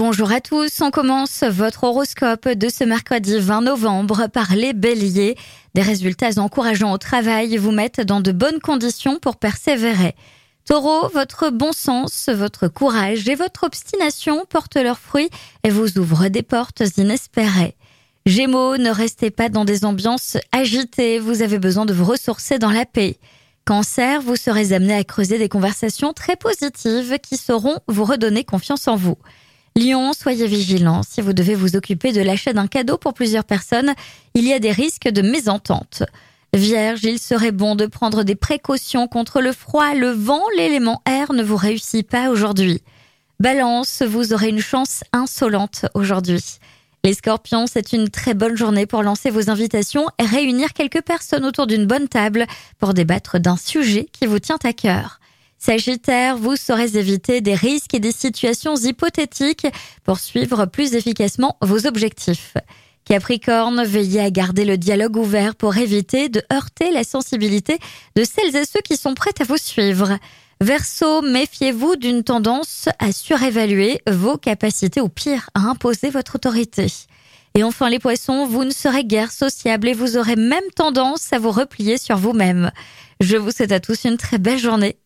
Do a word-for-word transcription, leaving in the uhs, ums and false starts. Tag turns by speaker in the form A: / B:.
A: Bonjour à tous, on commence votre horoscope de ce mercredi vingt novembre par les béliers. Des résultats encourageants au travail vous mettent dans de bonnes conditions pour persévérer. Taureau, votre bon sens, votre courage et votre obstination portent leurs fruits et vous ouvrent des portes inespérées. Gémeaux, ne restez pas dans des ambiances agitées, vous avez besoin de vous ressourcer dans la paix. Cancer, vous serez amené à creuser des conversations très positives qui sauront vous redonner confiance en vous. Lion, soyez vigilants. Si vous devez vous occuper de l'achat d'un cadeau pour plusieurs personnes, il y a des risques de mésentente. Vierge, il serait bon de prendre des précautions contre le froid, le vent, l'élément air ne vous réussit pas aujourd'hui. Balance, vous aurez une chance insolente aujourd'hui. Les scorpions, c'est une très bonne journée pour lancer vos invitations et réunir quelques personnes autour d'une bonne table pour débattre d'un sujet qui vous tient à cœur. Sagittaire, vous saurez éviter des risques et des situations hypothétiques pour suivre plus efficacement vos objectifs. Capricorne, veillez à garder le dialogue ouvert pour éviter de heurter la sensibilité de celles et ceux qui sont prêts à vous suivre. Verseau, méfiez-vous d'une tendance à surévaluer vos capacités ou pire, à imposer votre autorité. Et enfin les poissons, vous ne serez guère sociable et vous aurez même tendance à vous replier sur vous-même. Je vous souhaite à tous une très belle journée